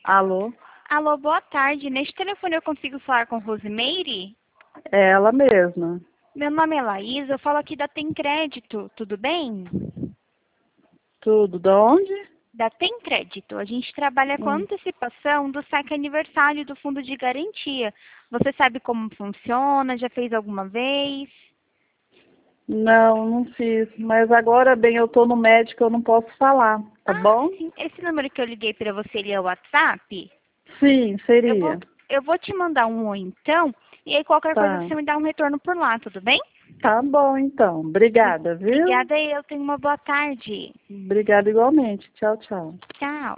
Alô? Alô, boa tarde. Neste telefone eu consigo falar com Rosimeire? É ela mesma. Meu nome é Laís, eu falo aqui da Tem Crédito, tudo bem? Tudo, de onde? Da Tem Crédito. A gente trabalha com Hum. antecipação do saque aniversário do fundo de garantia. Você sabe como funciona? Já fez alguma vez? Não fiz. Mas agora bem, eu tô no médico, eu não posso falar, tá Ah, bom? sim. Esse número que eu liguei para você, ele é o WhatsApp? Sim, Eu vou, seria. eu vou te mandar um oi então, e aí qualquer coisa Tá. você me dá um retorno por lá, tudo bem? Tá bom, então. Obrigada, viu? Obrigada, eu tenho uma boa tarde. Obrigada igualmente. Tchau, tchau. Tchau.